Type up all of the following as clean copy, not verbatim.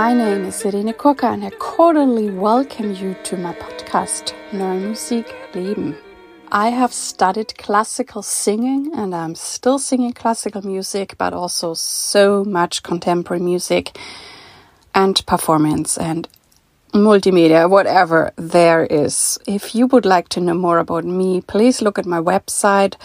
My name is Irene Koka and I cordially welcome you to my podcast, Neue Musik Leben. I have studied classical singing and I'm still singing classical music, but also so much contemporary music and performance and multimedia, whatever there is. If you would like to know more about me, please look at my website,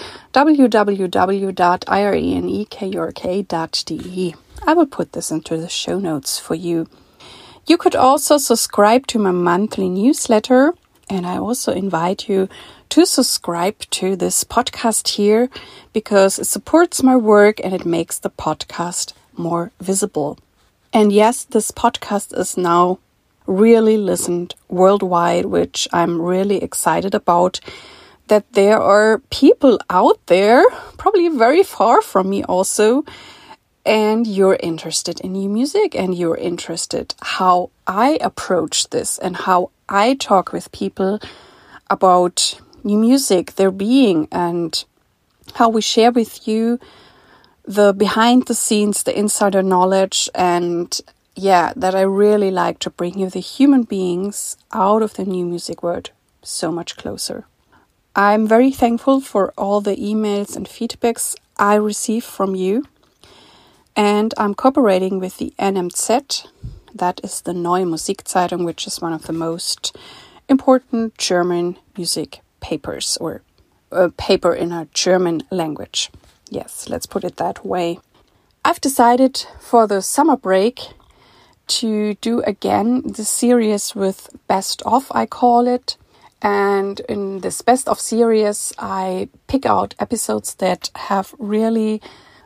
www.irenekurk.de. I will put this into the show notes for you. You could also subscribe to my monthly newsletter, and I also invite you to subscribe to this podcast here because it supports my work and it makes the podcast more visible. And yes, this podcast is now really listened worldwide, which I'm really excited about, that there are people out there, probably very far from me also, and you're interested in new music and you're interested how I approach this and how I talk with people about new music, their being, and how we share with you the behind the scenes, the insider knowledge, and that I really like to bring you the human beings out of the new music world so much closer. I'm very thankful for all the emails and feedbacks I receive from you. And I'm cooperating with the NMZ, that is the Neue Musikzeitung, which is one of the most important German music papers, or a paper in a German language. Yes, let's put it that way. I've decided for the summer break to do again the series with Best Of, I call it. And in this Best Of series, I pick out episodes that have really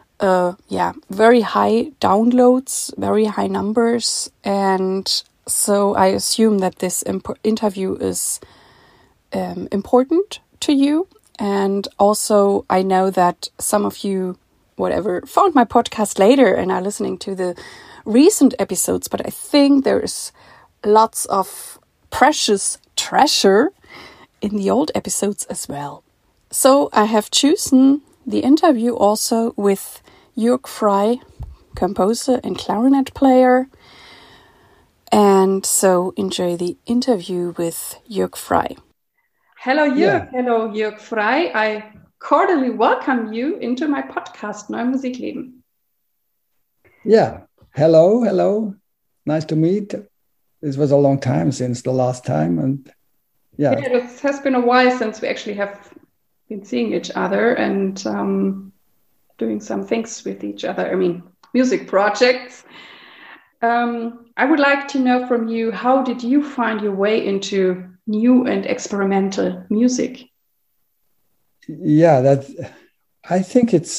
very high downloads, very high numbers. And so I assume that this interview is important to you. And also I know that some of you, found my podcast later and are listening to the recent episodes, but I think there is lots of precious treasure in the old episodes as well. So I have chosen the interview also with Jörg Frey, composer and clarinet player. And so enjoy the interview with Jörg Frey. Hello, Jörg. Yeah. Hello, Jörg Frey. I cordially welcome you into my podcast, Neue Musik Leben. Yeah. Hello. Nice to meet. This was a long time since the last time. And yeah, it has been a while since we actually have been seeing each other and doing some things with each other. I mean, music projects. I would like to know from you, how did you find your way into new and experimental music? Yeah, I think it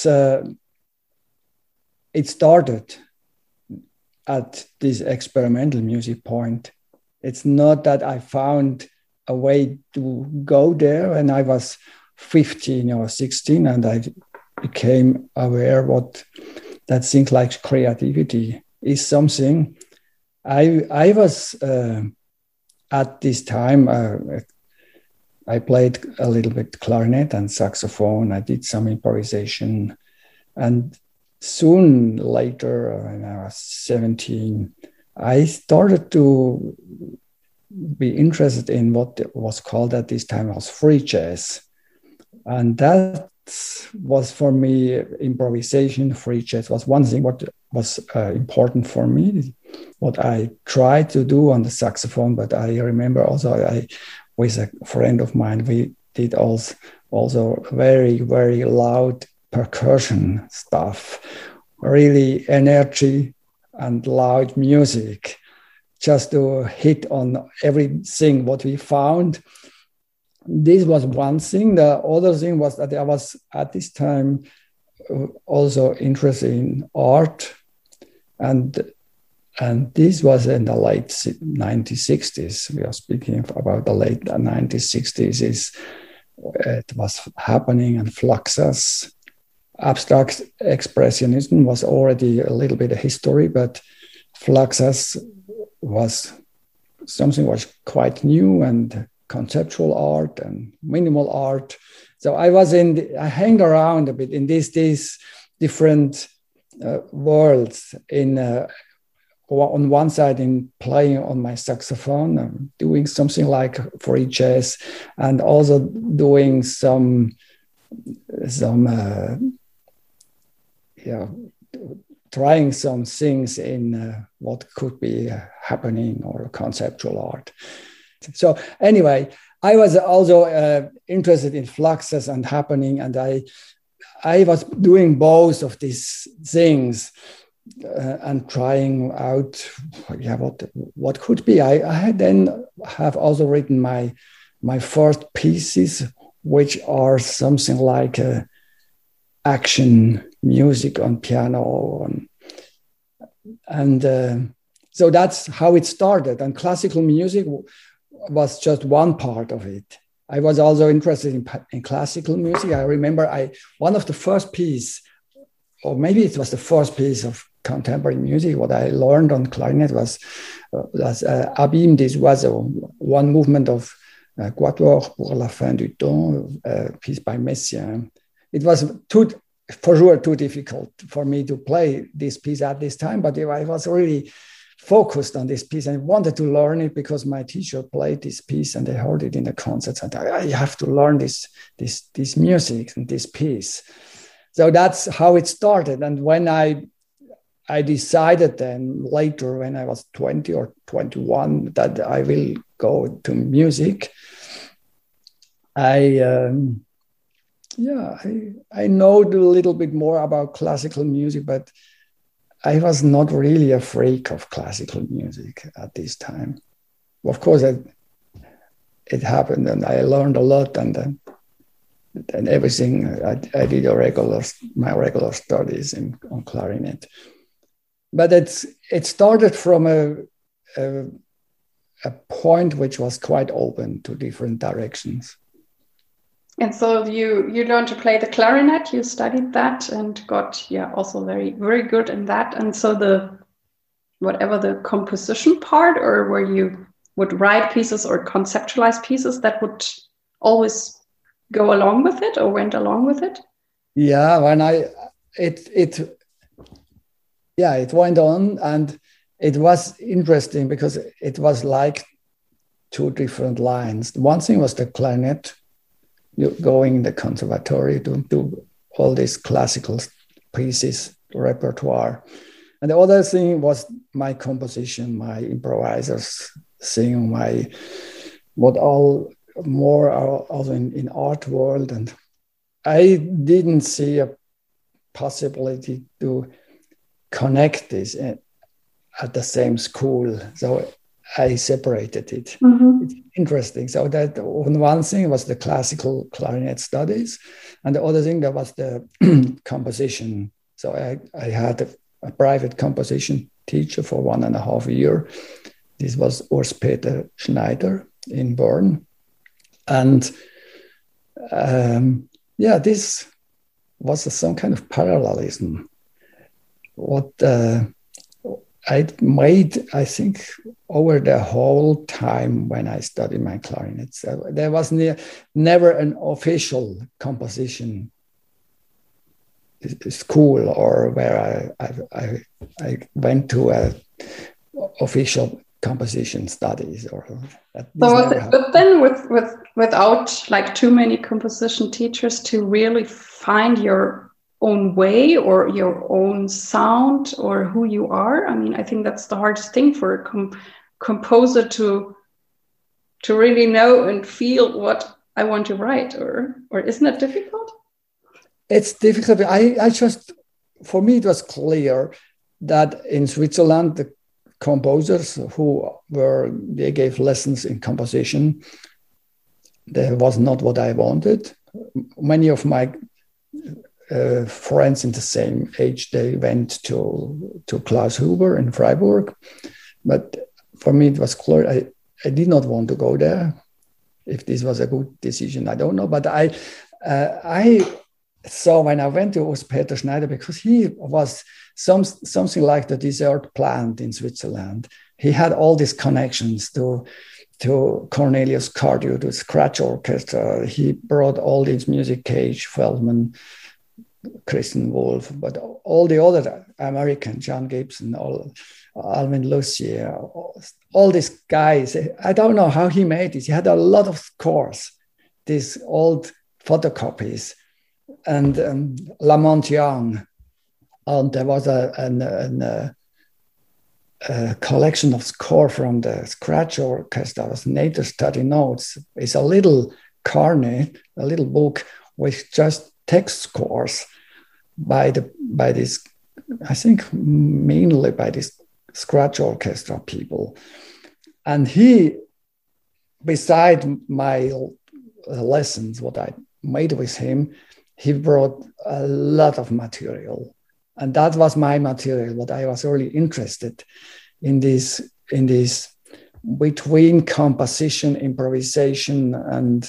started at this experimental music point. It's not that I found a way to go there when I was 15 or 16 and I became aware that things like creativity is something. I was at this time I played a little bit clarinet and saxophone. I did some improvisation, and soon later, when I was 17, I started to be interested in what was called at this time was free jazz, and that was for me improvisation. Free jazz was one thing what was important for me, what I tried to do on the saxophone. But I remember also with a friend of mine, we did also very, very loud percussion stuff, really energy and loud music, just to hit on everything what we found. This was one thing. The other thing was that I was at this time also interested in art, and this was in the late 1960s. We are speaking about the late 1960s. It was happening, and Fluxus, abstract expressionism was already a little bit of history, but Fluxus was something was quite new, and conceptual art and minimal art. So I hanged around a bit in these different worlds in on one side in playing on my saxophone, doing something like free jazz, and also doing some trying some things in what could be happening or conceptual art. So anyway, I was also interested in fluxes and happening, and I was doing both of these things and trying out what could be. I had then have also written my first pieces, which are something like action music on piano, and so that's how it started. And classical music was just one part of it. I was also interested in classical music. I remember one of the first piece, or maybe it was the first piece of contemporary music, what I learned on clarinet was Abîme des Oiseaux, one movement of Quatuor pour la fin du temps, piece by Messiaen. It was for sure too difficult for me to play this piece at this time, but I was really focused on this piece and wanted to learn it because my teacher played this piece and they heard it in the concerts, and I have to learn this music and this piece. So that's how it started. And when I decided then later, when I was 20 or 21, that I will go to music, I know a little bit more about classical music, but I was not really a freak of classical music at this time. Of course, it happened, and I learned a lot, and everything. I did my regular studies on clarinet. But it started from a point which was quite open to different directions. And so you learned to play the clarinet, you studied that and got also very, very good in that. And so the composition part, or where you would write pieces or conceptualize pieces that would always go along with it or went along with it? Yeah, it went on, and it was interesting because it was like two different lines. One thing was the clarinet, going in the conservatory to do all these classical pieces, repertoire. And the other thing was my composition, my improvisers sing, also in art world. And I didn't see a possibility to connect this at the same school. So I separated it. Mm-hmm. It's interesting. So that one thing was the classical clarinet studies, and the other thing that was the composition. So I had a private composition teacher for 1.5 years. This was Urs Peter Schneider in Bern. And this was some kind of parallelism. What I made, I think, over the whole time when I studied my clarinet. So there was never an official composition school or where I went to official composition studies. But then without like too many composition teachers to really find your own way or your own sound or who you are. I mean, I think that's the hardest thing for a composer to really know and feel what I want to write, or isn't it difficult? It's difficult. For me, it was clear that in Switzerland, the composers they gave lessons in composition, that was not what I wanted. Many of my friends in the same age, they went to Klaus Huber in Freiburg, but for me it was clear I did not want to go there. If this was a good decision, I don't know. But I saw when I went to Urs Peter Schneider, because he was something like the dessert plant in Switzerland. He had all these connections to Cornelius Cardew, to Scratch Orchestra. He brought all these music, Cage, Feldman, Christian Wolff, but all the other American, John Gibson, Alvin Lucier, all these guys. I don't know how he made this. He had a lot of scores, these old photocopies, and Lamont Young. And there was a collection of score from the Scratch Orchestra, was Nature Study Notes. It's a little carnet, a little book with just text scores by this, I think mainly by this Scratch Orchestra people. And he, beside my lessons, what I made with him, he brought a lot of material. And that was my material, what I was really interested in this between composition, improvisation, and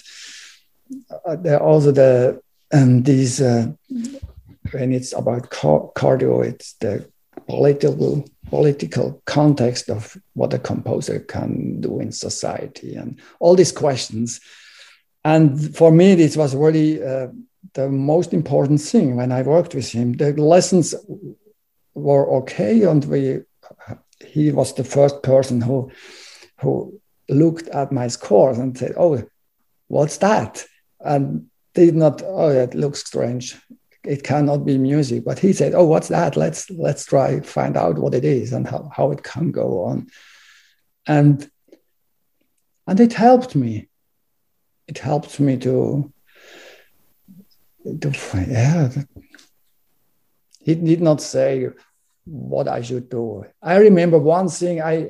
also these when it's about cardio, it's the political context of what a composer can do in society and all these questions. And for me, this was really the most important thing when I worked with him. The lessons were okay, and he was the first person who looked at my scores and said, "Oh, what's that?" And did not, "Oh, that looks strange. It cannot be music." But he said, "Oh, what's that? Let's try find out what it is and how it can go on." And it helped me. It helped me to yeah. He did not say what I should do. I remember one thing. I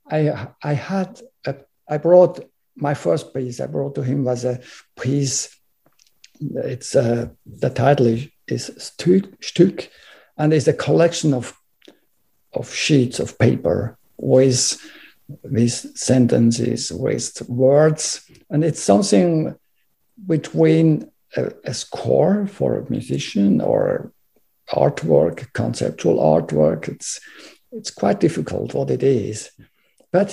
brought my first piece. I brought to him was a piece. It's the title is Stück, and it's a collection of sheets of paper with sentences, with words, and it's something between a score for a musician or artwork, conceptual artwork. It's quite difficult what it is, but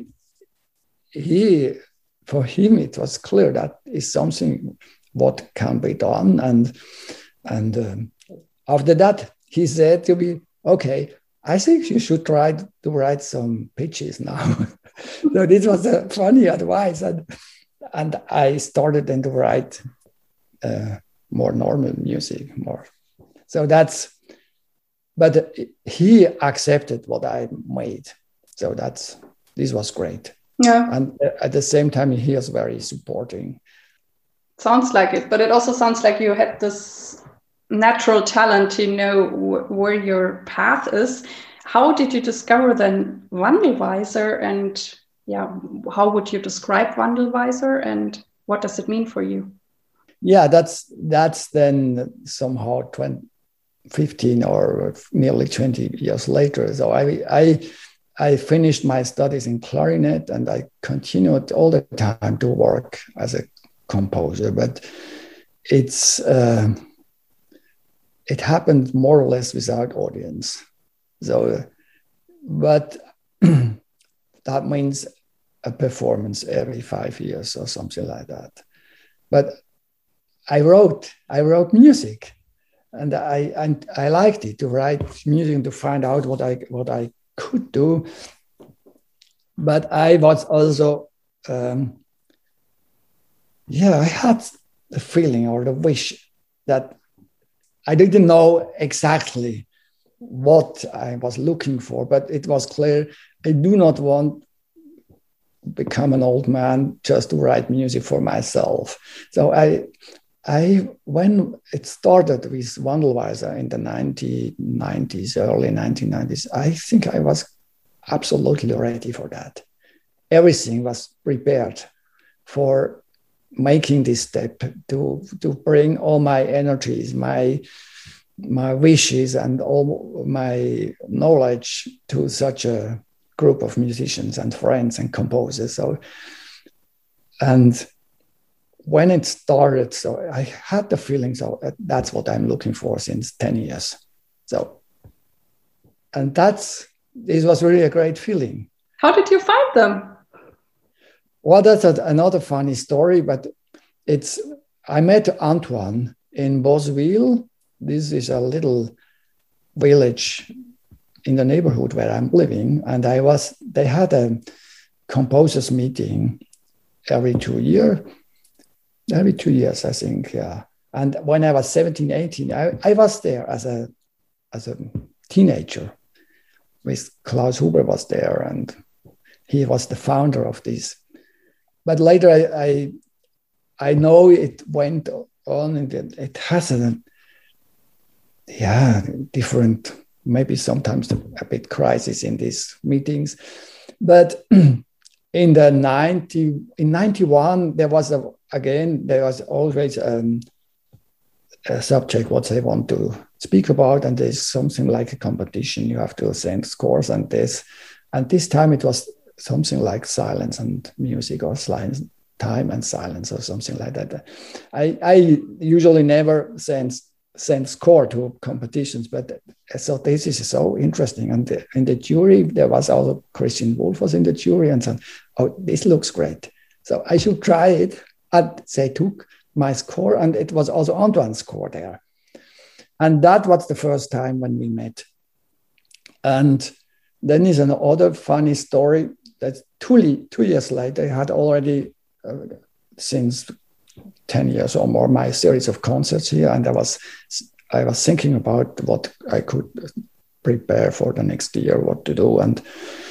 for him it was clear that is something what can be done, and after that he said to me, "Okay, I think you should try to write some pitches now." So this was a funny advice, and I started then to write more normal music, more. So but he accepted what I made. So this was great. Yeah. And at the same time, he was very supporting. Sounds like it, but it also sounds like you had this natural talent to know where your path is. How did you discover then Wandelweiser, and how would you describe Wandelweiser, and what does it mean for you? Yeah, that's then somehow 15 or nearly 20 years later. So I finished my studies in clarinet, and I continued all the time to work as a composer, but it happened more or less without audience. So, but that means a performance every 5 years or something like that. But I wrote music, and I liked it, to write music, to find out what I could do. But I was also I had the feeling or the wish that I didn't know exactly what I was looking for, but it was clear I do not want to become an old man just to write music for myself. So when it started with Wandelweiser in the 1990s, early 1990s, I think I was absolutely ready for that. Everything was prepared for making this step, to bring all my energies, my wishes, and all my knowledge to such a group of musicians and friends and composers. So, and when it started, so I had the feeling, so that's what I'm looking for since 10 years. So, and this was really a great feeling. How did you find them? Well, that's another funny story, but I met Antoine in Bosville this is a little village in the neighborhood where I'm living, and they had a composers meeting every 2 years, I think, yeah. And when I was 17, 18, I was there as a teenager. With Klaus Huber was there, and he was the founder of this. But later I know it went on, and it has a different, maybe sometimes a bit crisis in these meetings. But in 91, there was always a subject what they want to speak about, and there's something like a competition. You have to send scores and this. And this time it was something like silence and music, or time and silence, or something like that. I usually never send score to competitions, but I thought this is so interesting. And in the jury, there was also Christian Wolff was in the jury, and said, "Oh, this looks great. So I should try it." And they took my score, and it was also Antoine's score there. And that was the first time when we met. And then is another funny story that 2 years later, I had already, since 10 years or more, my series of concerts here. And I was thinking about what I could prepare for the next year, what to do. And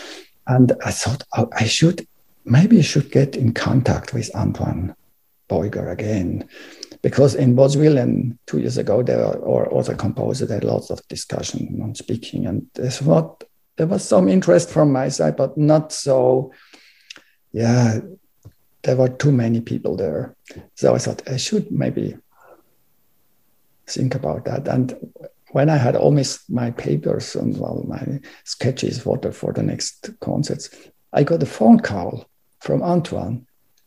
I thought, I should get in contact with Antoine Beuger again, because in Boswillen 2 years ago, there were other composers, there had lots of discussion on speaking, and there was some interest from my side, but not so, there were too many people there. So I thought I should maybe think about that. And when I had all my papers and my sketches for the next concerts, I got a phone call from Antoine,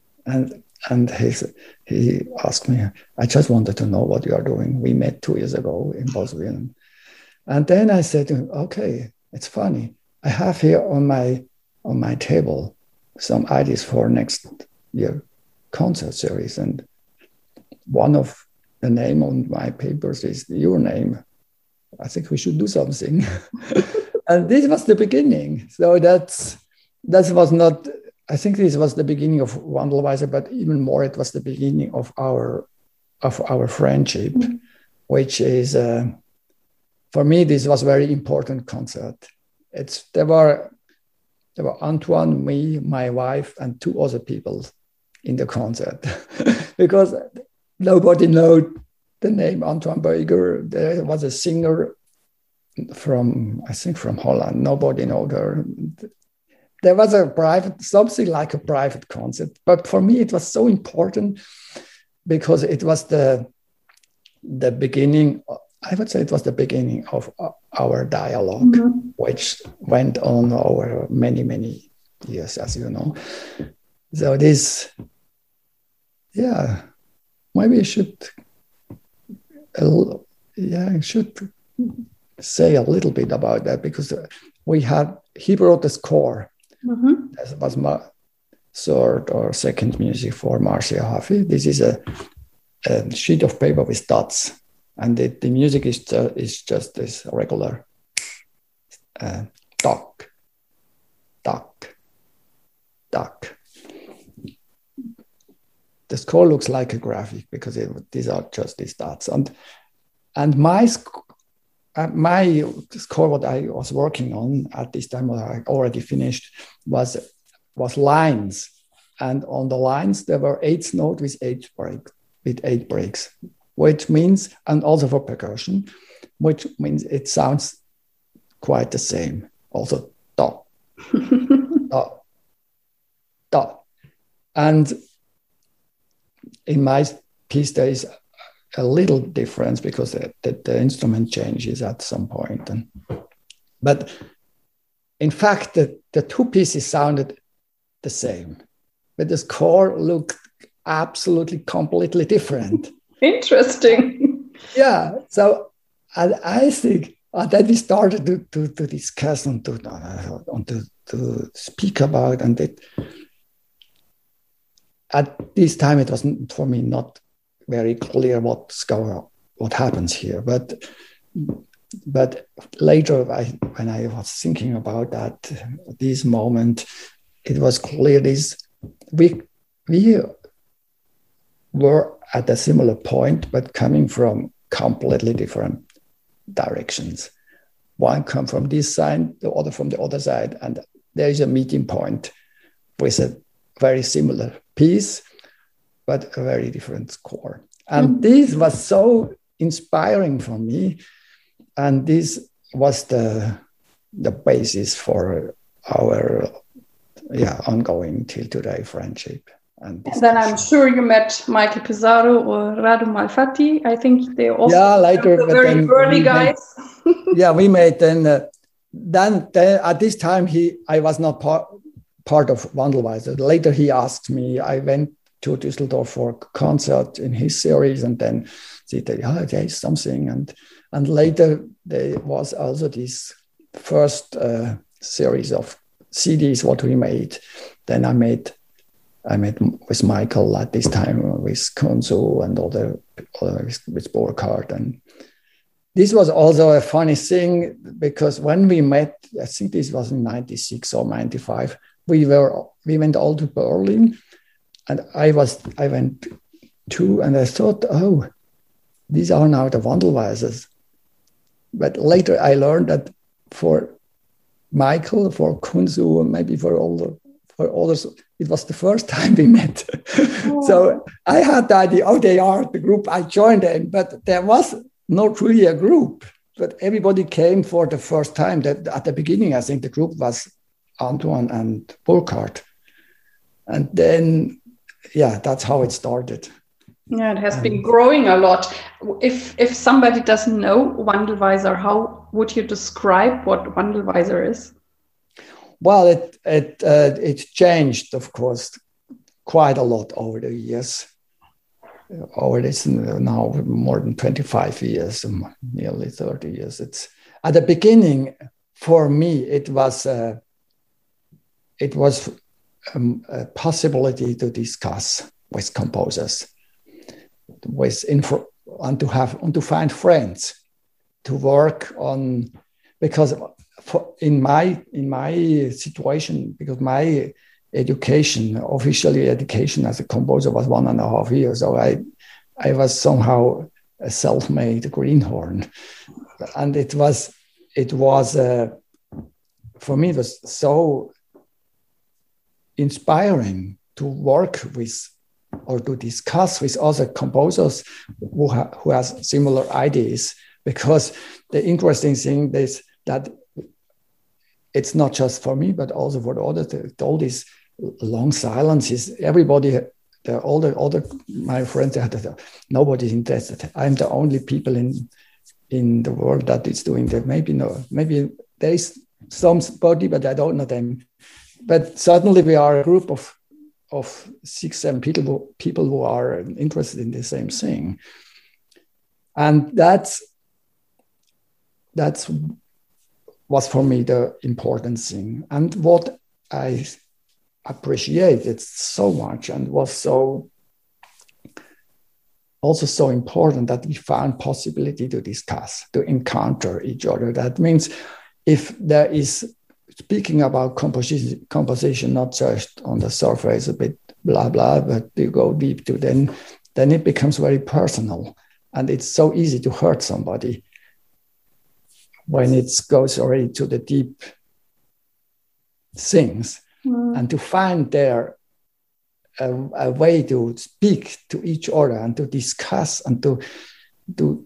and he asked me, "I just wanted to know what you are doing. We met 2 years ago in Boswillen." And then I said, "Okay, it's funny. I have here on my table some ideas for next year concert series, and one of the name on my papers is your name. I think we should do something." And this was the beginning. So that was not. I think this was the beginning of Wandelweiser, but even more, it was the beginning of our friendship, which is, for me, this was a very important concert. There were Antoine, me, my wife, and 2 other people in the concert, because nobody knew the name Antoine Beuger. There was a singer from Holland. Nobody knew her. There was something like a private concert. But for me, it was so important because it was the beginning, I would say it was the beginning of our dialogue, which went on over many, many years, as you know. So maybe I should say a little bit about that, because he brought the score. That was my third or second music for Marcia Haffy. This is a sheet of paper with dots, and the music is just this regular duck, duck, duck. The score looks like a graphic because these are just these dots, and my score, what I was working on at this time, what I already finished, was lines. And on the lines, there were 8 notes with 8 breaks, which means, and also for percussion, which means it sounds quite the same. Also, da, da, da. And in my piece, there is a little difference because the instrument changes at some point. But in fact, the 2 pieces sounded the same, but the score looked absolutely completely different. Interesting. Yeah. So I think that we started to discuss and to speak about, and at this time it was for me not very clear what what happens here. But later, when I was thinking about this moment, it was clear we were at a similar point, but coming from completely different directions. One come from this side, the other from the other side, and there is a meeting point with a very similar piece, but a very different score. And this was so inspiring for me, and this was the basis for our ongoing till today friendship. And then I'm sure you met Michael Pizarro or Radu Malfatti. I think they also later, the very early guys. We made then at this time I was not part of Wandelweiser. Later he asked me. I went to Düsseldorf for a concert in his series, and then they said, there is something, and later there was also this first series of CDs what we made. Then I met with Michael at this time, with Kunzu and other with Burkhardt. And this was also a funny thing, because when we met, I think this was in 96 or 95, we went all to Berlin, and I went too, and I thought, these are now the Wandelweisers. But later I learned that for Michael, for Kunzu, and maybe for others, it was the first time we met. So I had the idea, they are the group, I joined them, but there was not really a group. But everybody came for the first time. That at the beginning, I think the group was Antoine and Burkhardt. And then, that's how it started. Yeah, it has been growing a lot. If somebody doesn't know Wandelweiser, how would you describe what Wandelweiser is? Well, it changed, of course, quite a lot over the years. Over this now more than 25 years, nearly 30 years. It's at the beginning for me. It was a possibility to discuss with composers, and to find friends to work on, because in my situation, because my officially education as a composer was 1.5 years, so I was somehow a self-made greenhorn, and it was for me it was so inspiring to work with or to discuss with other composers who has similar ideas, because the interesting thing is that it's not just for me, but also for the others. All these long silences, everybody, all the other my friends, nobody's interested. I'm the only people in the world that is doing that. Maybe there is somebody, but I don't know them. But certainly we are a group of 6-7 people who are interested in the same thing, and that's was for me the important thing, and what I appreciated so much, and was also so important, that we found possibility to discuss, to encounter each other. That means if there is speaking about composition, not just on the surface, a bit blah blah, but you go deep to then it becomes very personal, and it's so easy to hurt somebody when it goes already to the deep things, and to find there a way to speak to each other and to discuss and to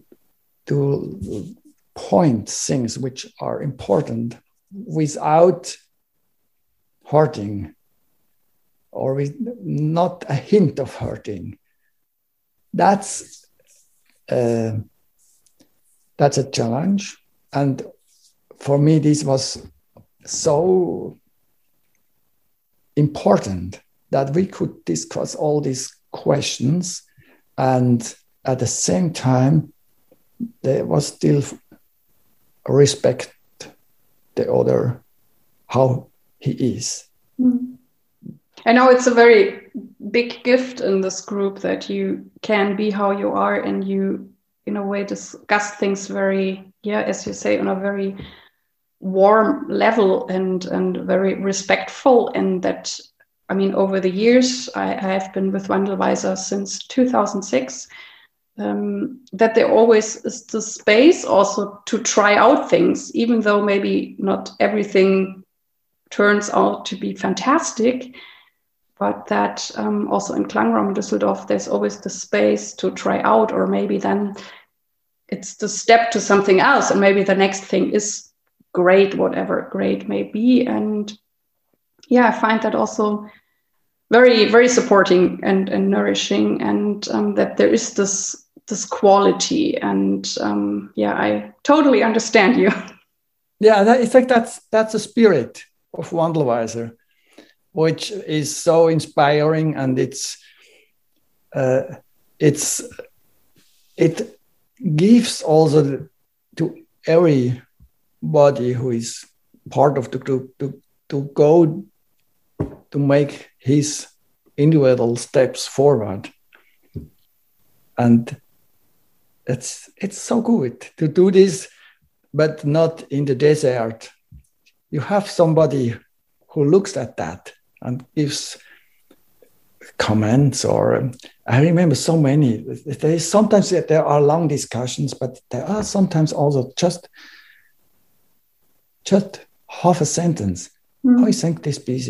point things which are important without hurting, or with not a hint of hurting. That's a challenge. And for me, this was so important that we could discuss all these questions, and at the same time, there was still respect the other, how he is. I know it's a very big gift in this group that you can be how you are, and you in a way discuss things very, as you say, on a very warm level and very respectful. And that, I mean, over the years, I have been with Wandelweiser since 2006. That there always is the space also to try out things, even though maybe not everything turns out to be fantastic, but that also in Klangraum Düsseldorf, there's always the space to try out, or maybe then it's the step to something else, and maybe the next thing is great, whatever great may be. And I find that also very, very supporting and nourishing, and that there is this quality. And I totally understand you. Yeah, I think that's the spirit of Wandelweiser, which is so inspiring, and it gives also to everybody who is part of the group to go to make his individual steps forward. And it's so good to do this, but not in the desert. You have somebody who looks at that and gives comments, or I remember so many. Sometimes there are long discussions, but there are sometimes also just half a sentence. I think this piece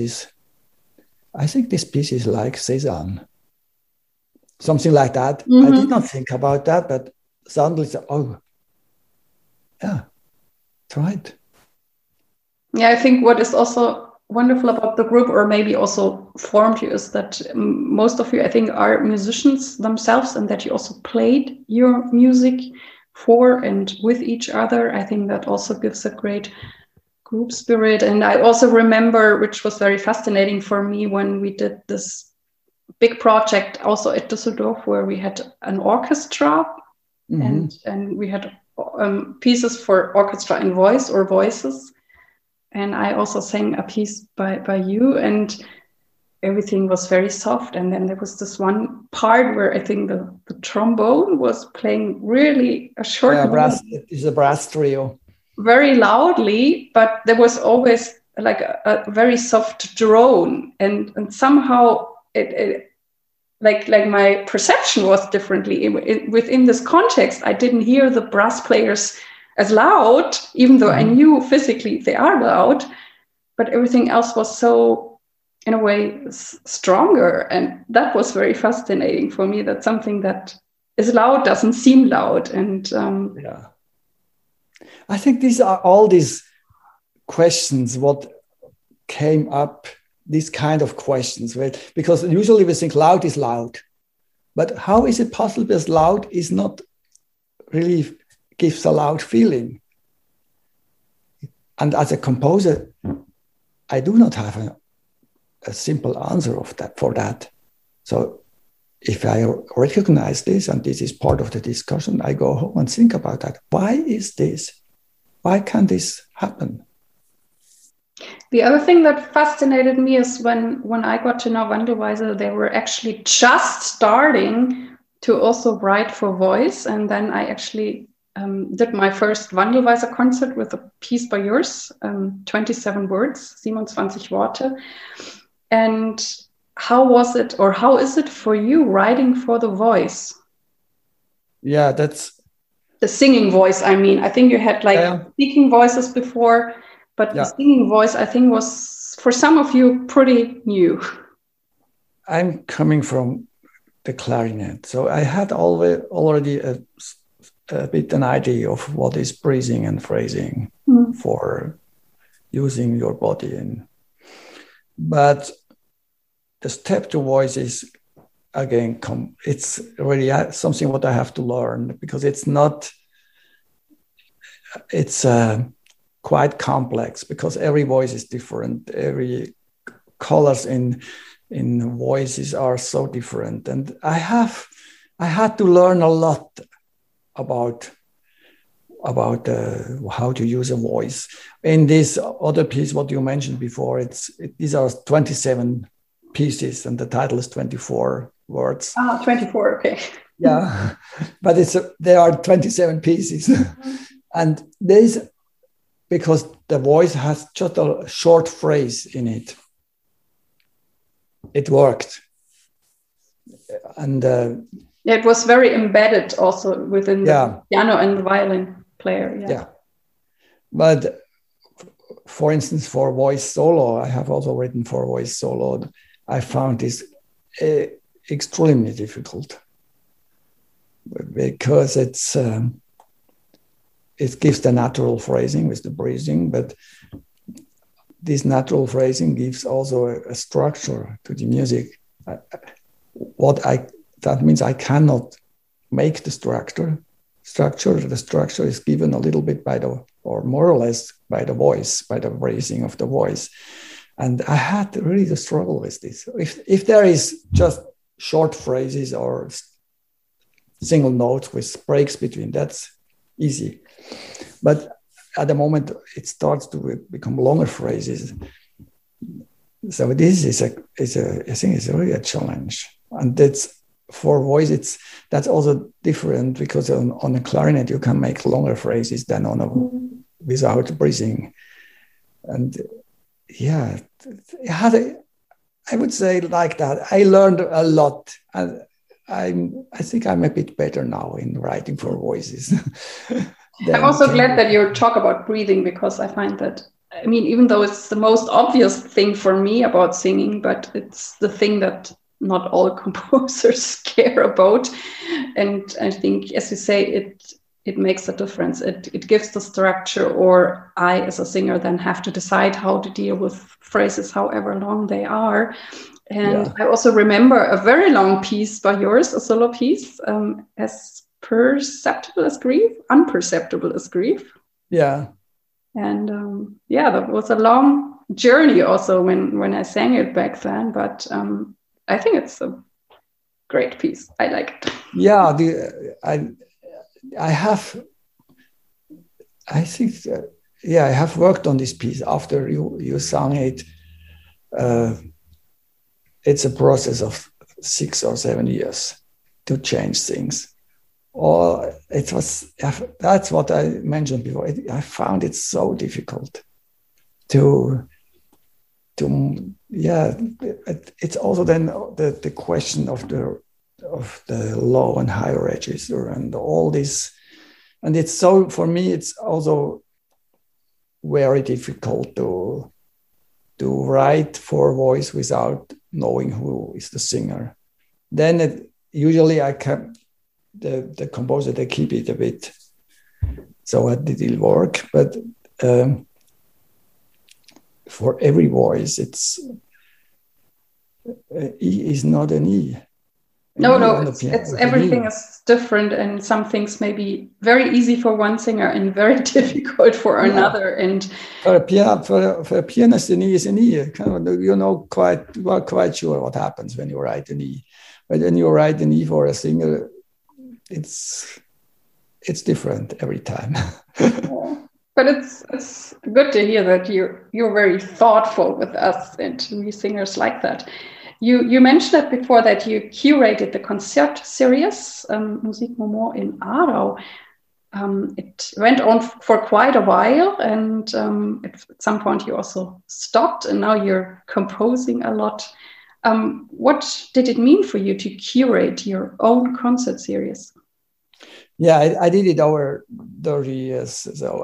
is like Cézanne. Something like that. I did not think about that, but suddenly, oh, yeah, that's right. Yeah, I think what is also wonderful about the group, or maybe also formed you, is that most of you, I think, are musicians themselves, and that you also played your music for and with each other. I think that also gives a great group spirit. And I also remember, which was very fascinating for me, when we did this big project also at Düsseldorf, where we had an orchestra and we had pieces for orchestra and voice or voices. And I also sang a piece by you, and everything was very soft. And then there was this one part where I think the trombone was playing really a short note. It's a brass trio. Very loudly, but there was always like a very soft drone. And somehow it like my perception was differently. Within this context, I didn't hear the brass players as loud, even though I knew physically they are loud, but everything else was so, in a way, stronger. And that was very fascinating for me, that something that is loud doesn't seem loud. And I think these are all these questions, what came up, these kind of questions, right? Because usually we think loud is loud, but how is it possible that loud is not really gives a loud feeling? And as a composer, I do not have a simple answer for that. So if I recognize this, and this is part of the discussion, I go home and think about that. Why is this? Why can this happen? The other thing that fascinated me is when I got to know Wandelweiser, they were actually just starting to also write for voice. And then I actually did my first Wandelweiser concert with a piece by yours, 27 words, 27 Worte. And how was it, or how is it for you writing for the voice? Yeah, that's... The singing voice, I mean. I think you had speaking voices before, but the singing voice, I think, was, for some of you, pretty new. I'm coming from the clarinet, so I had already a bit an idea of what is breathing and phrasing for using your body. But the step to voice is, again, it's really something what I have to learn, because it's quite complex, because every voice is different. Every colors in voices are so different. And I had to learn a lot about how to use a voice. In this other piece, what you mentioned before, these are 27 pieces, and the title is 24 words. 24, okay. Yeah, but there are 27 pieces. And because the voice has just a short phrase in it, it worked. And it was very embedded also within the piano and the violin player. Yeah. But for instance, for voice solo, I have also written for voice solo. I found this extremely difficult because it gives the natural phrasing with the breathing, but this natural phrasing gives also a structure to the music. That means I cannot make the structure. The structure is given a little bit or more or less by the voice, by the phrasing of the voice. And I had really to struggle with this. If there is just short phrases or single notes with breaks between, that's easy. But at the moment, it starts to become longer phrases. So this I think it's really a challenge. And that's for voice, that's also different because on a clarinet, you can make longer phrases than without breathing. And yeah, I would say like that. I learned a lot. And I think I'm a bit better now in writing for voices. I'm also glad that you talk about breathing, because I find that, I mean, even though it's the most obvious thing for me about singing, but it's the thing that not all composers care about. And I think, as you say, it makes a difference. It gives the structure, or I, as a singer, then have to decide how to deal with phrases, however long they are. And I also remember a very long piece by yours, a solo piece, As Perceptible as Grief, Unperceptible as Grief. Yeah. And that was a long journey also when I sang it back then. But I think it's a great piece. I like it. Yeah, I have worked on this piece after you sang it. It's a process of 6 or 7 years to change things. Or that's what I mentioned before. I found it so difficult it's also then the question of the low and high register and all this. And it's so, for me, it's also very difficult to write for voice without knowing who is the singer. Then usually I kept the composer, they keep it a bit so that it will work. But for every voice, E is not an E. No, it's everything is different, and some things may be very easy for one singer and very difficult for another. And for a pianist, an E is an E. You know quite sure what happens when you write an E. But when you write an E for a singer, it's different every time. But it's good to hear that you're very thoughtful with us, and we singers like that. You mentioned that before, that you curated the concert series, Musikmoments in Aarau. It went on for quite a while, and at some point you also stopped, and now you're composing a lot. What did it mean for you to curate your own concert series? Yeah, I did it over 30 years. So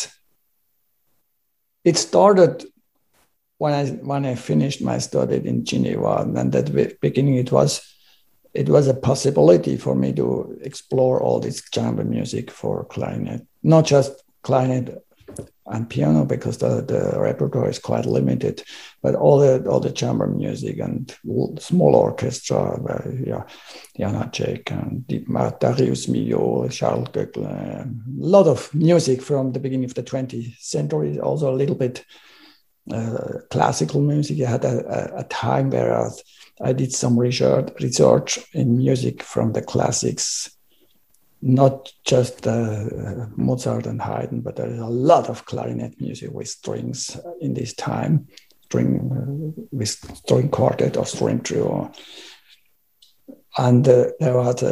it started when I finished my study in Geneva, and at the beginning it was a possibility for me to explore all this chamber music for clarinet, not just clarinet and piano, because the repertoire is quite limited, but all the chamber music and small orchestra, Janacek and Darius Milhaud, Charles Goeckel, a lot of music from the beginning of the 20th century, also a little bit classical music. I had a time where I did some research in music from the classics, not just Mozart and Haydn, but there is a lot of clarinet music with strings in this time, with string quartet or string trio. And there was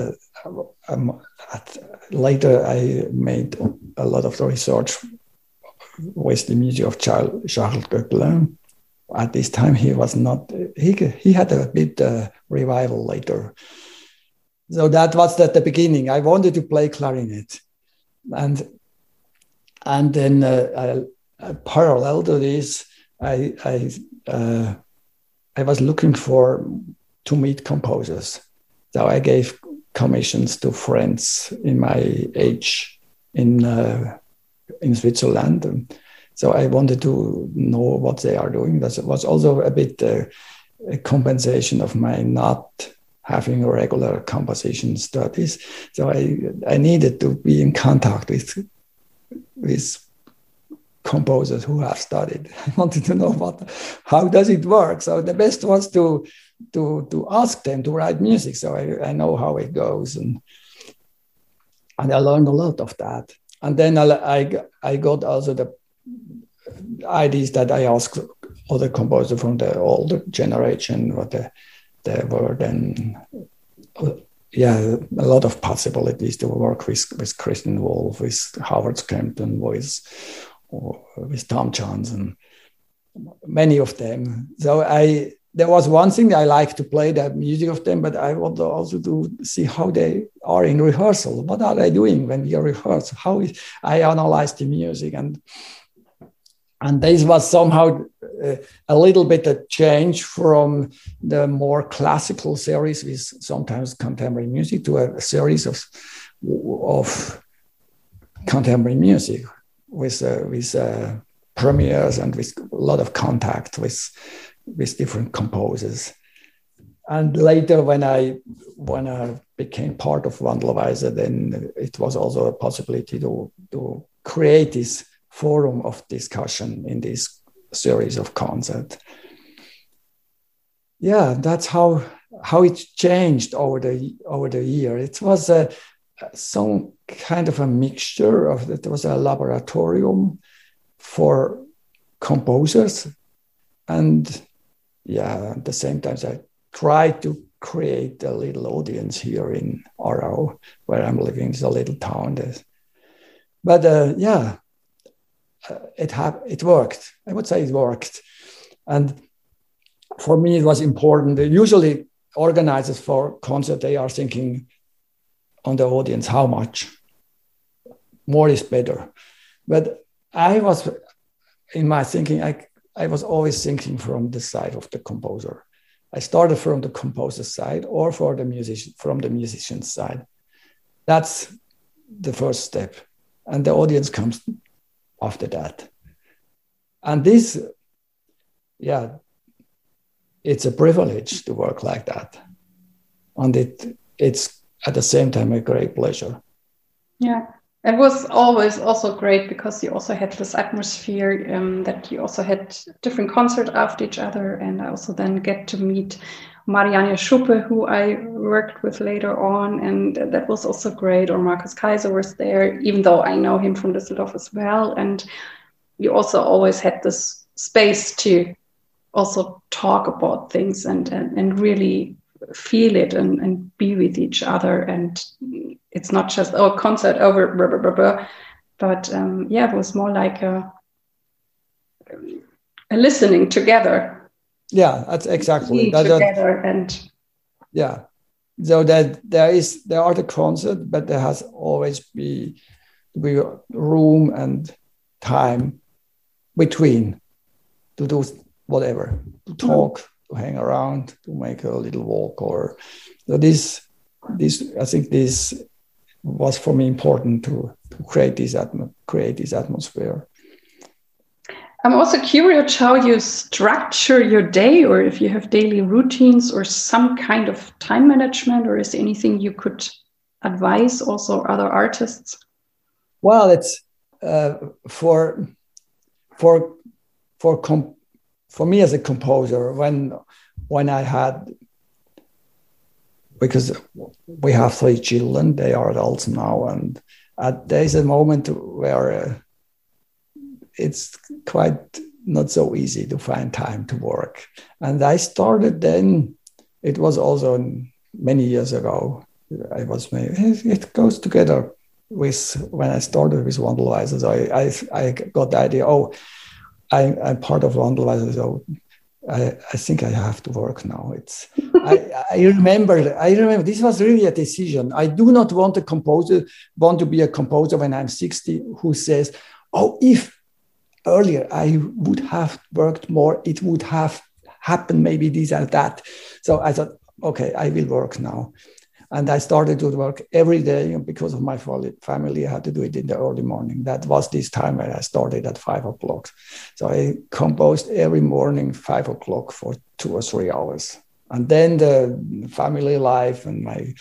later I made a lot of the research with the music of Charles Goeckelin. At this time, he was not, he had a bit revival later. So that was at the beginning. I wanted to play clarinet. And then parallel to this, I was looking to meet composers. So I gave commissions to friends in my age in Switzerland. So I wanted to know what they are doing. That was also a bit a compensation of my not having regular composition studies. So I needed to be in contact with composers who have studied. I wanted to know how does it work. So the best was to ask them to write music. So I know how it goes, and I learned a lot of that. And then I got also the ideas that I asked other composers from the older generation, what they were then. Yeah, a lot of possibilities to work with Christian Wolff, with Howard Skempton, with Tom Johnson, many of them. So there was one thing I like to play the music of them, but I want also to see how they are in rehearsal. What are they doing when we rehearse? I analyze the music, and this was somehow a little bit a change from the more classical series with sometimes contemporary music to a series of contemporary music with premieres and with a lot of contact with different composers. And later, when I became part of Wandelweise, then it was also a possibility to create this forum of discussion in this series of concerts. Yeah, that's how it changed over the year. It was some kind of a mixture of it was a laboratorium for composers, and at the same time I tried to create a little audience here in Aarau, where I'm living. It's a little town. But it worked. I would say it worked. And for me, it was important. Usually organizers for concert, they are thinking on the audience, how much more is better. But I was, in my thinking, I was always thinking from the side of the composer. I started from the composer's side or from the musician's side. That's the first step. And the audience comes after that. And this, it's a privilege to work like that. And it's at the same time a great pleasure. Yeah, it was always also great because you also had this atmosphere that you also had different concerts after each other. And I also then get to meet Marianne Schuppe, who I worked with later on. And that was also great. Or Markus Kaiser was there, even though I know him from Düsseldorf as well. And you also always had this space to also talk about things and really feel it and be with each other. And it's not just concert over, blah, blah, blah, blah. But it was more like a listening together. Yeah, that's exactly together. And so that there are the concert, but there has always be room and time between to do whatever, to talk, to hang around, to make a little walk, or so this. I think this was for me important to create this atmosphere. I'm also curious how you structure your day, or if you have daily routines or some kind of time management, or is there anything you could advise also other artists? Well, it's for me as a composer, when I had, because we have 3 children, they are adults now, and there's a moment where it's quite not so easy to find time to work. And I started then, it was also many years ago. It goes together with when I started with Wandelweiser. So I got the idea, I'm part of Wandelweiser, so I think I have to work now. I remember this was really a decision. I do not want to be a composer when I'm 60 who says, if earlier I would have worked more, it would have happened maybe this or that. So I thought, okay, I will work now. And I started to work every day because of my family. I had to do it in the early morning. That was this time when I started at 5 o'clock. So I composed every morning, 5 o'clock for 2 or 3 hours. And then the family life and I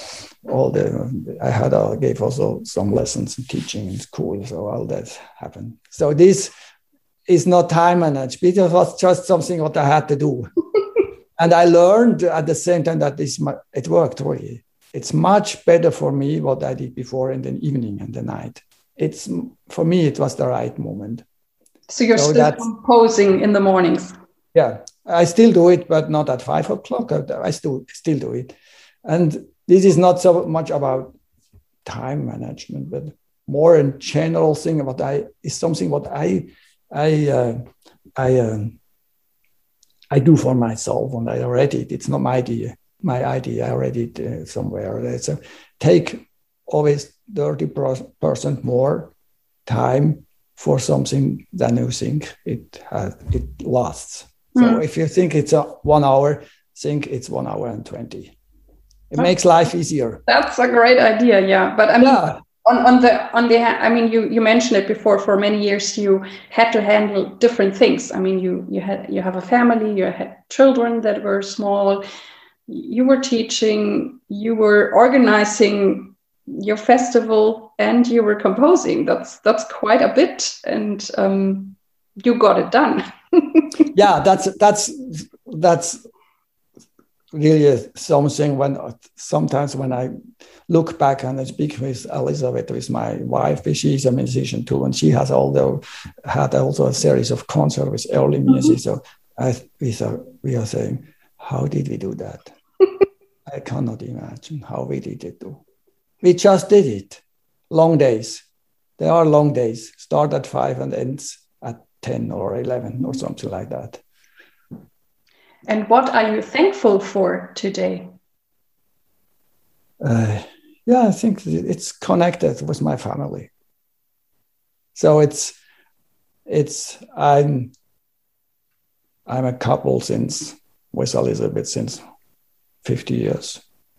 gave also some lessons in teaching in school. So all that happened. So this is not time management. It was just something what I had to do. And I learned at the same time that it worked really. It's much better for me what I did before in the evening and the night. For me, it was the right moment. So you're still composing in the mornings? Yeah, I still do it, but not at 5 o'clock. I still do it. And this is not so much about time management, but more in general thing is something what I do for myself, and I read it. It's not my idea. I read it somewhere. So take always 30% more time for something than you think it lasts. So if you think it's 1 hour, think it's 1 hour and 20. It makes life easier. That's a great idea, yeah. But I mean, I mean, you mentioned it before. For many years, you had to handle different things. I mean, you have a family, you had children that were small. You were teaching, you were organizing your festival, and you were composing. That's quite a bit, and you got it done. Yeah, that's really something. Sometimes when I look back and I speak with Elizabeth, with my wife, she's a musician too, and she had also a series of concerts with early music. So we are saying, how did we do that? I cannot imagine how we did it too. We just did it. Long days. There are long days. Start at 5 and ends at 10 or 11 or something like that. And what are you thankful for today? I think it's connected with my family. So I'm a couple with Elizabeth since 50 years.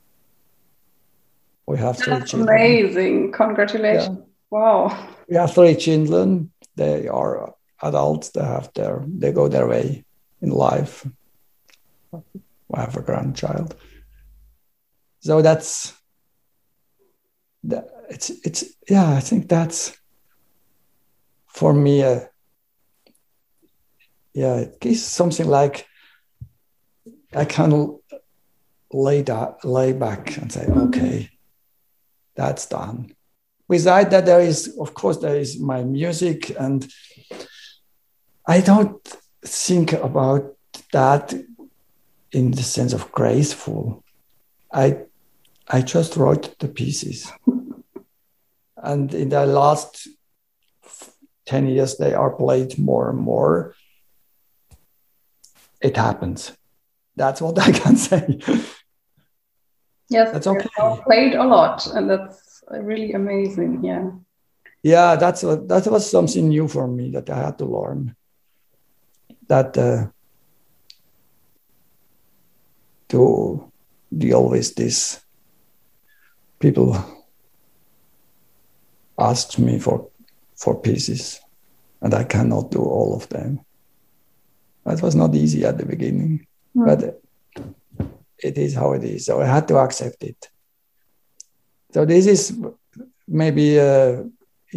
We have 3 children. Amazing. Congratulations. Yeah. Wow. We have 3 children. They are adults. They go their way in life. I have a grandchild. So I think that's for me it gives something like I can lay back and say, okay, that's done. Besides that, there is my music, and I don't think about that in the sense of graceful. I just wrote the pieces. And in the last 10 years, they are played more and more. It happens. That's what I can say. Yes, that's okay. Played a lot, and that's really amazing. Yeah. Yeah, that was something new for me that I had to learn. That to deal with this, people asked me for pieces, and I cannot do all of them. That was not easy at the beginning, but it is how it is. So I had to accept it. So this is maybe a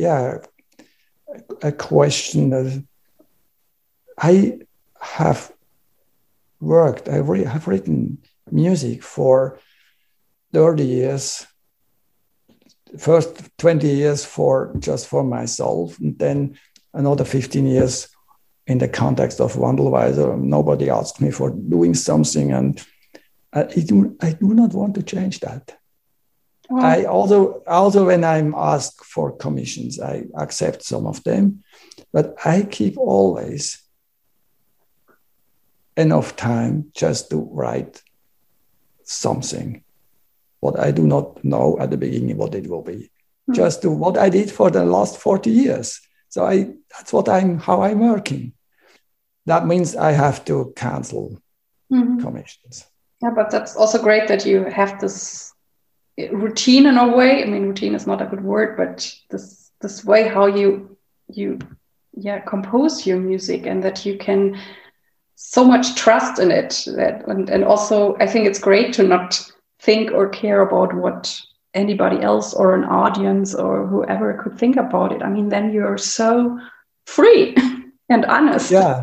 question that I have worked. I have written music for 30 years. First 20 years just for myself, and then another 15 years in the context of Wandelweiser. Nobody asked me for doing something, and I do not want to change that. Wow. I also when I'm asked for commissions, I accept some of them, but I keep always enough time just to write something what I do not know at the beginning what it will be. Just do what I did for the last 40 years. So that's how I'm working. That means I have to cancel commissions. Yeah, but that's also great that you have this routine in a way. I mean, routine is not a good word, but this way how you compose your music, and that you can so much trust in it. And also I think it's great to not think or care about what anybody else or an audience or whoever could think about it. I mean, then you're so free and honest. Yeah,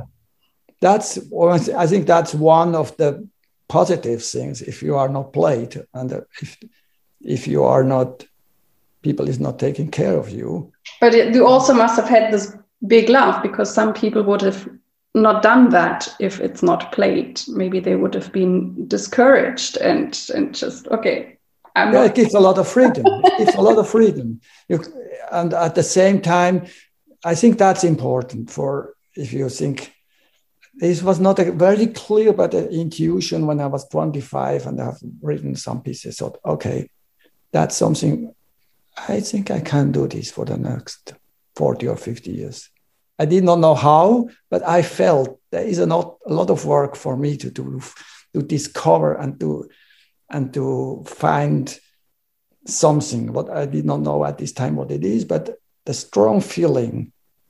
I think that's one of the positive things. If you are not played, and if you are not, people is not taking care of you. But you also must have had this big laugh, because some people would have not done that if it's not played. Maybe they would have been discouraged and just, okay. It gives a lot of freedom. It gives a lot of freedom. And at the same time, I think that's important for, if you think, this was not a very clear, but an intuition when I was 25 and I've written some pieces. So, okay, that's something, I think I can do this for the next 40 or 50 years. I did not know how, but I felt there is a lot of work for me to do, to discover and to find something what I did not know at this time what it is, but the strong feeling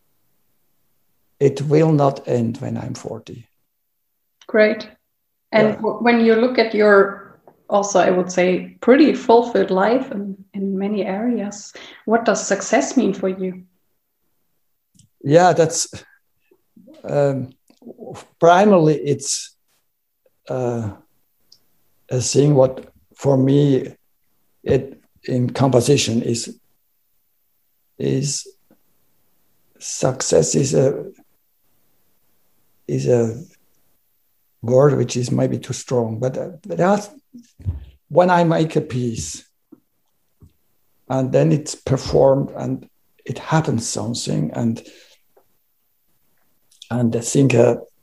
it will not end when I'm 40. Great. And when you look at your, also I would say, pretty fulfilled life in many areas, what does success mean for you? Yeah, that's primarily it's a thing what for me it in composition is success is a word which is maybe too strong, but that's when I make a piece and then it's performed and it happens something and I think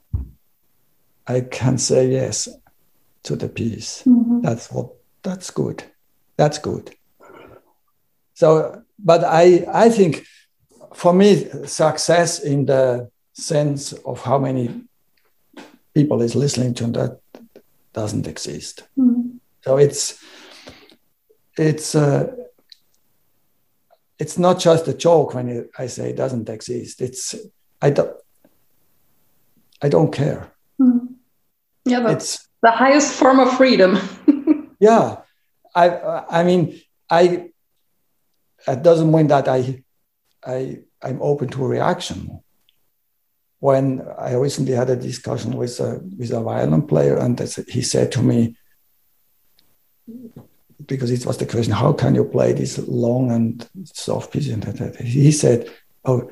I can say yes to the piece. That's good. That's good. So, but I think for me, success in the sense of how many people is listening to that doesn't exist. So it's not just a joke when I say it doesn't exist. I don't care. Yeah, that's the highest form of freedom. Yeah, I mean, it doesn't mean that I'm open to a reaction. When I recently had a discussion with a violin player, and he said to me, because it was the question, how can you play this long and soft piece? And he said, "Oh,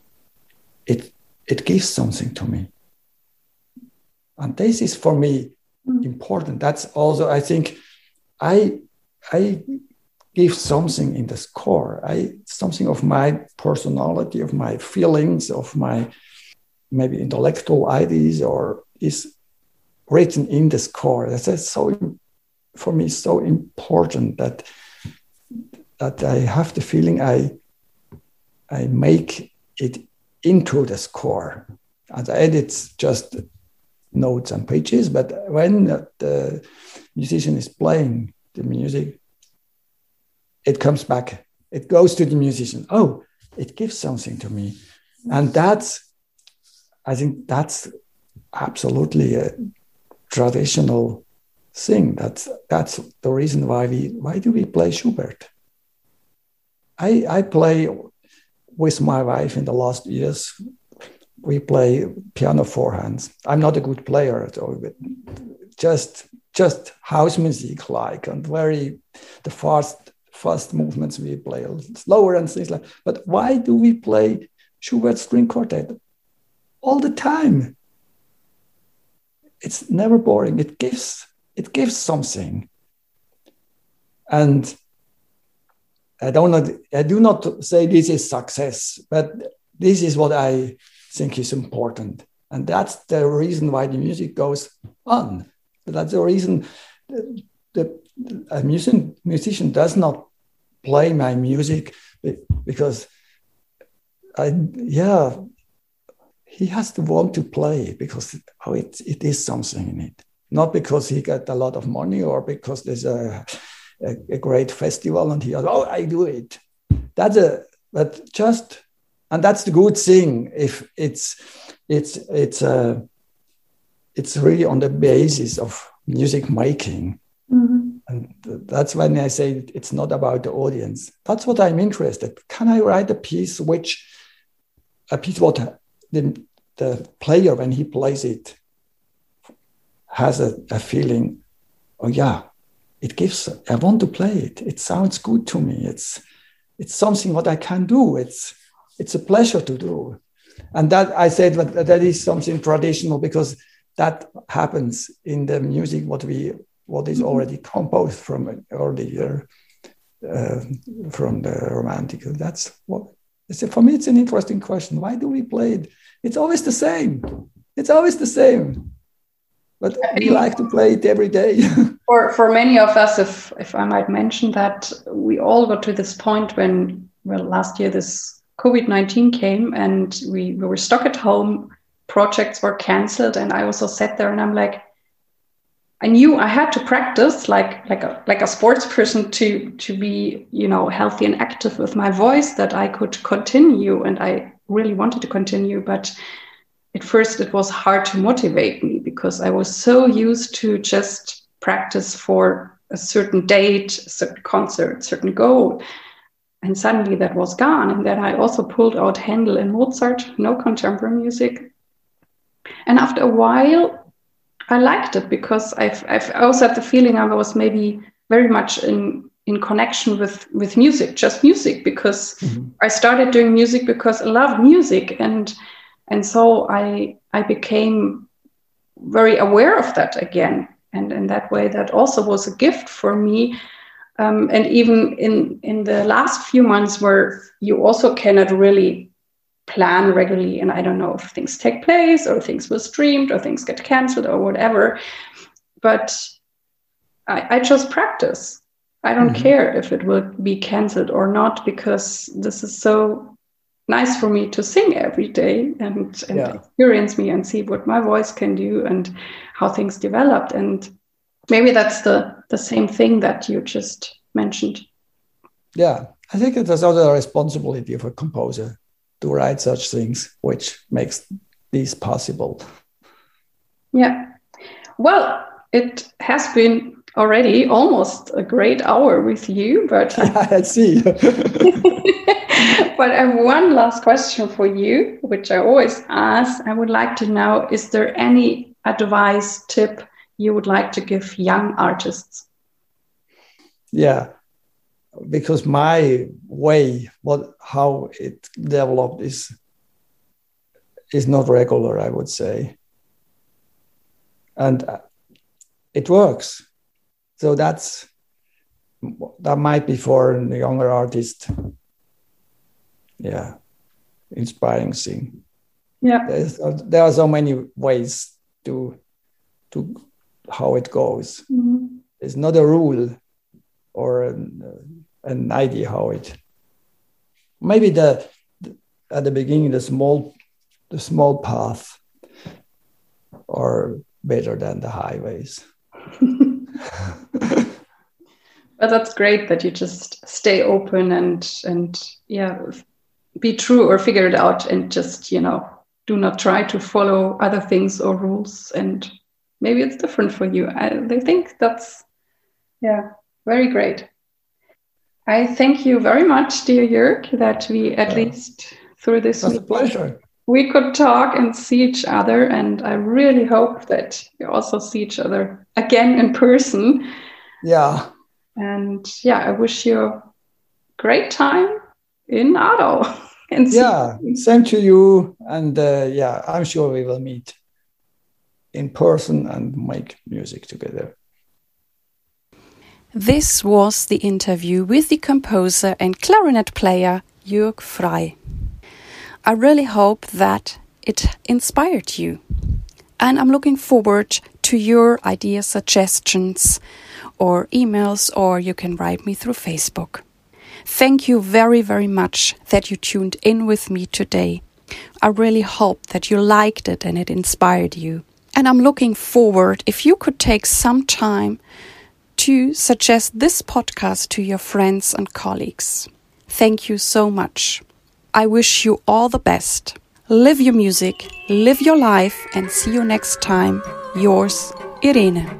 it gives something to me." And this is for me important. That's also, I think, I give something in the score. Something of my personality, of my feelings, of my maybe intellectual ideas, or is written in the score. That's so, for me, so important that I have the feeling I make it into the score. And I edit just notes and pages, but when the musician is playing the music, it comes back. It goes to the musician. Oh, it gives something to me. And I think that's absolutely a traditional thing. That's the reason why do we play Schubert? I play with my wife in the last years. We play piano four hands. I'm not a good player at all, but just house music like, and the fast movements we play slower and things like. But why do we play Schubert string quartet all the time? It's never boring. It gives it gives something. And I do not say this is success, but this is what I think is important. And that's the reason why the music goes on. That's the reason a musician does not play my music because he has to want to play because it is something in it. Not because he got a lot of money or because there's a great festival and he goes, oh, I do it. And that's the good thing. If it's really on the basis of music making. Mm-hmm. And that's when I say it's not about the audience. That's what I'm interested. Can I write a piece what the player, when he plays it, has a feeling, oh yeah, I want to play it. It sounds good to me. It's something what I can do. It's a pleasure to do. And that I said that is something traditional because that happens in the music what is already composed from earlier from the Romantic. That's what for me. It's an interesting question. Why do we play it? It's always the same. But we like to play it every day. For many of us, if I might mention that, we all got to this point when, last year this COVID-19 came and we were stuck at home. Projects were canceled, and I also sat there and I'm like, I knew I had to practice like a sports person to be, healthy and active with my voice, that I could continue, and I really wanted to continue. But at first it was hard to motivate me because I was so used to just practice for a certain date, a certain concert, certain goal. And suddenly that was gone. And then I also pulled out Handel and Mozart, no contemporary music. And after a while, I liked it because I've also had the feeling I was maybe very much in connection with music, just music, because I started doing music because I love music. And so I became very aware of that again. And in that way, that also was a gift for me. And even in the last few months where you also cannot really plan regularly, and I don't know if things take place or things were streamed or things get canceled or whatever, but I just practice. I don't care if it will be canceled or not, because this is so nice for me to sing every day and experience me and see what my voice can do and how things developed. And maybe that's the same thing that you just mentioned. Yeah, I think it is also a responsibility of a composer to write such things, which makes these possible. Yeah. Well, it has been already almost a great hour with you, but I see. But I have one last question for you, which I always ask. I would like to know, is there any advice, tip you would like to give young artists? Yeah, because my way, how it developed is not regular, I would say. And it works. So that might be for a younger artist. Yeah, inspiring thing. Yeah, there are so many ways to how it goes. Mm-hmm. There's not a rule or an idea how it. Maybe at the beginning the small path are better than the highways. But that's great that you just stay open and be true or figure it out, and just do not try to follow other things or rules. And maybe it's different for you. I think that's very great. I thank you very much, dear Jörg, that we at least through this was a pleasure. We could talk and see each other, and I really hope that we also see each other again in person. Yeah. And I wish you a great time in Aarau. And same to you. And I'm sure we will meet in person and make music together. This was the interview with the composer and clarinet player Jörg Frey. I really hope that it inspired you. And I'm looking forward to your ideas, suggestions, or emails, or you can write me through Facebook. Thank you very, very much that you tuned in with me today. I really hope that you liked it and it inspired you. And I'm looking forward if you could take some time to suggest this podcast to your friends and colleagues. Thank you so much. I wish you all the best. Live your music, live your life, and see you next time. Yours, Irene.